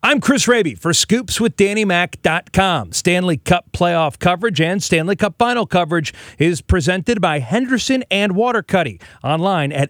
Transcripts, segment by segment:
I'm Chris Raby for ScoopsWithDannyMac.com. Stanley Cup playoff coverage and Stanley Cup final coverage is presented by Henderson and Watercutty. Online at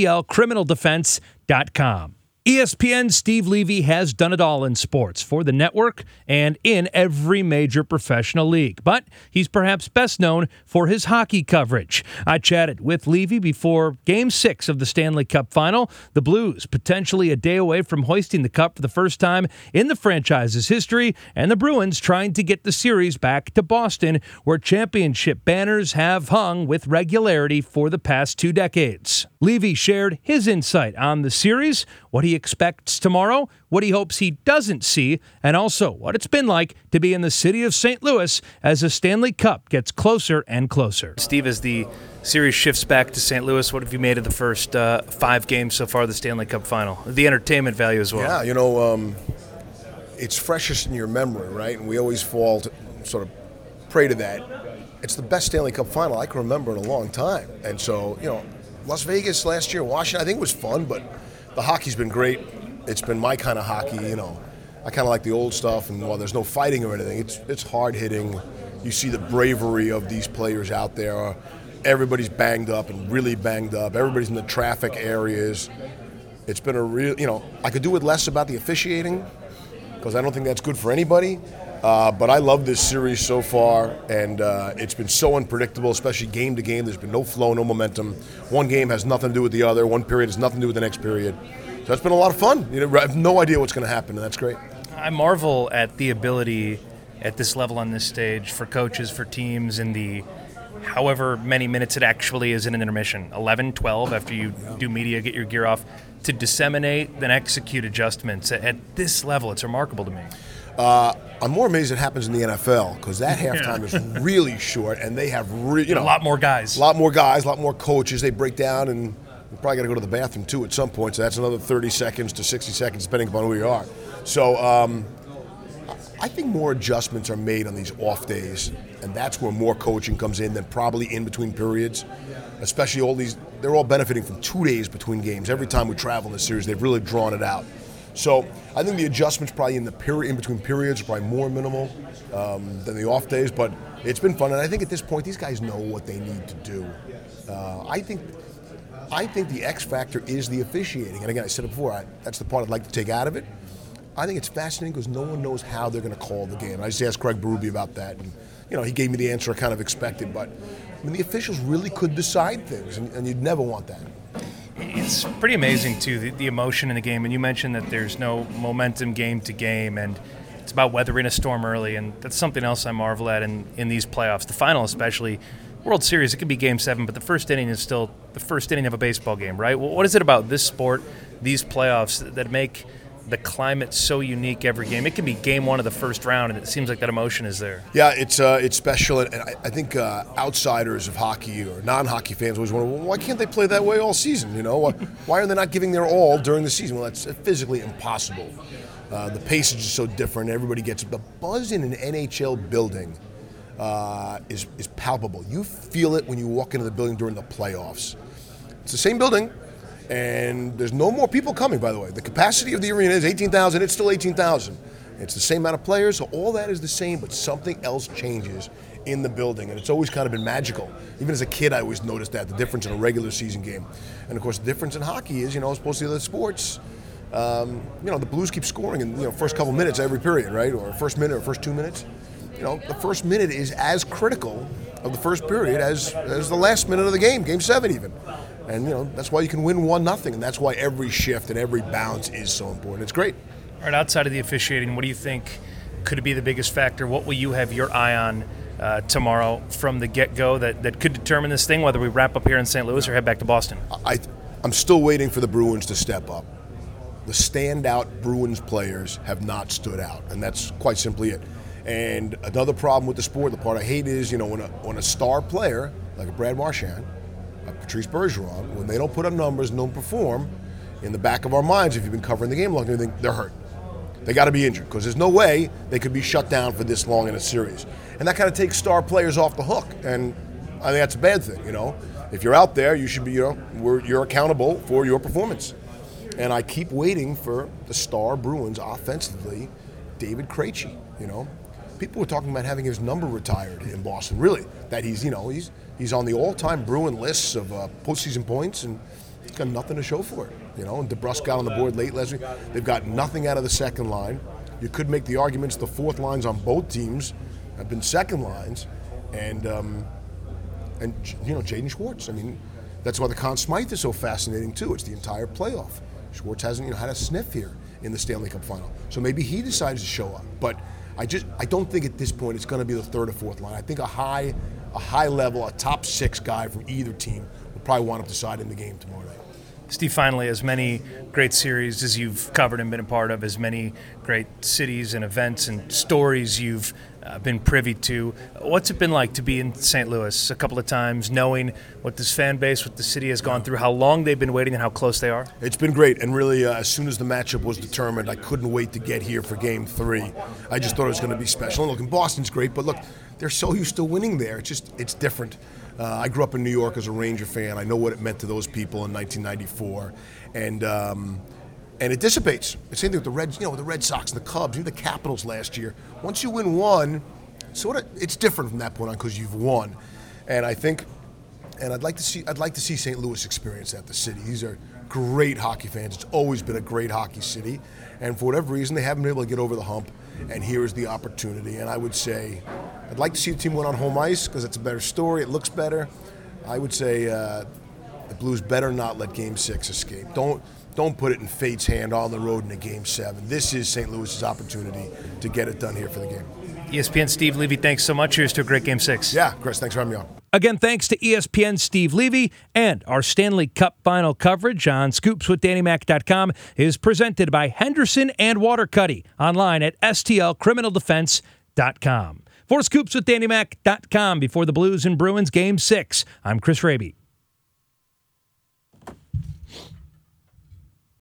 STLCriminalDefense.com. ESPN's Steve Levy has done it all in sports for the network and in every major professional league. But he's perhaps best known for his hockey coverage. I chatted with Levy before Game 6 of the Stanley Cup Final. The Blues potentially a day away from hoisting the cup for the first time in the franchise's history, and the Bruins trying to get the series back to Boston, where championship banners have hung with regularity for the past 2 decades. Levy shared his insight on the series, what he expects tomorrow, what he hopes he doesn't see, and also what it's been like to be in the city of St. Louis as the Stanley Cup gets closer and closer. Steve, as the series shifts back to St. Louis, what have you made of the first 5 games so far of the Stanley Cup Final? The entertainment value as well. Yeah, it's freshest in your memory, right? And we always fall to sort of prey to that. It's the best Stanley Cup Final I can remember in a long time. And so, Las Vegas last year, Washington, I think it was fun, but the hockey's been great. It's been my kind of hockey, I kind of like the old stuff, and while there's no fighting or anything, it's hard-hitting. You see the bravery of these players out there. Everybody's banged up and really banged up. Everybody's in the traffic areas. It's been a real, I could do with less about the officiating because I don't think that's good for anybody. But I love this series so far, and it's been so unpredictable, especially game to game. There's been no flow, no momentum. One game has nothing to do with the other. One period has nothing to do with the next period. So it's been a lot of fun. I have no idea what's going to happen, and that's great. I marvel at the ability at this level on this stage for coaches, for teams, in the however many minutes it actually is in an intermission, 11, 12, after you do media, get your gear off, to disseminate, then execute adjustments. At this level, it's remarkable to me. I'm more amazed it happens in the NFL because that halftime is really short, and they have a lot more guys. A lot more guys, a lot more coaches. They break down, and you probably got to go to the bathroom too at some point, so that's another 30 seconds to 60 seconds, depending upon who you are. So I think more adjustments are made on these off days, and that's where more coaching comes in than probably in between periods, especially they're all benefiting from 2 days between games. Every time we travel in this series, they've really drawn it out. So I think the adjustments probably in between periods are probably more minimal than the off days, but it's been fun. And I think at this point, these guys know what they need to do. I think the X factor is the officiating. And again, I said it before, that's the part I'd like to take out of it. I think it's fascinating because no one knows how they're going to call the game. I just asked Craig Berube about that, and he gave me the answer I kind of expected. But the officials really could decide things, and you'd never want that. It's pretty amazing, too, the emotion in the game. And you mentioned that there's no momentum game to game, and it's about weathering a storm early. And that's something else I marvel at in these playoffs. The final especially, World Series, it could be Game 7, but the first inning is still the first inning of a baseball game, right? What is it about this sport, these playoffs, that make the climate so unique every game? It can be Game 1 of the first round, and it seems like that emotion is there. Yeah, it's special, and I think outsiders of hockey or non-hockey fans always wonder, well, why can't they play that way all season? Why are they not giving their all during the season? Well, that's physically impossible. The pace is just so different. Everybody gets it. The buzz in an NHL building is palpable. You feel it when you walk into the building during the playoffs. It's the same building. And there's no more people coming, by the way. The capacity of the arena is 18,000. It's still 18,000. It's the same amount of players, so all that is the same, but something else changes in the building, and it's always kind of been magical. Even as a kid, I always noticed that, the difference in a regular season game. And, of course, the difference in hockey is, as opposed to the other sports, the Blues keep scoring in, first couple minutes every period, right, or first minute or first 2 minutes. The first minute is as critical of the first period as the last minute of the game, Game 7 even. And, that's why you can win 1-0, and that's why every shift and every bounce is so important. It's great. All right, outside of the officiating, what do you think could be the biggest factor? What will you have your eye on tomorrow from the get-go that could determine this thing, whether we wrap up here in St. Louis or head back to Boston? I'm still waiting for the Bruins to step up. The standout Bruins players have not stood out, and that's quite simply it. And another problem with the sport, the part I hate is, when a star player, like a Brad Marchand, Patrice Bergeron, when they don't put up numbers and don't perform, in the back of our minds, if you've been covering the game long, you think they're hurt. They got to be injured because there's no way they could be shut down for this long in a series. And that kind of takes star players off the hook, and I think that's a bad thing, If you're out there, you should be, you're accountable for your performance. And I keep waiting for the star Bruins offensively, David Krejci. People were talking about having his number retired in Boston. Really, that he's on the all-time Bruin lists of postseason points, and he's got nothing to show for it. And DeBrusk got on the board late last week. They've got nothing out of the second line. You could make the arguments the fourth lines on both teams have been second lines, and Jaden Schwartz. That's why the Conn Smythe is so fascinating too. It's the entire playoff. Schwartz hasn't had a sniff here in the Stanley Cup final, so maybe he decides to show up. But I don't think at this point it's going to be the third or fourth line. I think a high level, a top six guy from either team will probably wind up deciding the game tomorrow night. Steve, finally, as many great series as you've covered and been a part of, as many great cities and events and stories you've been privy to, what's it been like to be in St. Louis a couple of times, knowing what this fan base, what the city has gone through, how long they've been waiting and how close they are? It's been great, and really, as soon as the matchup was determined, I couldn't wait to get here for Game 3. I just thought it was going to be special. And look, Boston's great, but look, they're so used to winning there. It's different. I grew up in New York as a Ranger fan. I know what it meant to those people in 1994, and it dissipates. The same thing with the Reds, the Red Sox and the Cubs, even the Capitals last year. Once you win one, it's different from that point on because you've won, and I think, and I'd like to see St. Louis experience that. The city, these are great hockey fans. It's always been a great hockey city, and for whatever reason, they haven't been able to get over the hump. And here is the opportunity. And I would say, I'd like to see the team win on home ice because it's a better story. It looks better. I would say the Blues better not let Game 6 escape. Don't put it in fate's hand on the road into Game 7. This is St. Louis's opportunity to get it done here for the game. ESPN Steve Levy, thanks so much. Here's to a great Game 6. Yeah, Chris, thanks for having me on. Again, thanks to ESPN Steve Levy, and our Stanley Cup final coverage on ScoopsWithDannyMac.com is presented by Henderson and Watercutty, online at STLCriminalDefense.com. For ScoopsWithDannyMac.com, before the Blues and Bruins Game 6, I'm Chris Raby.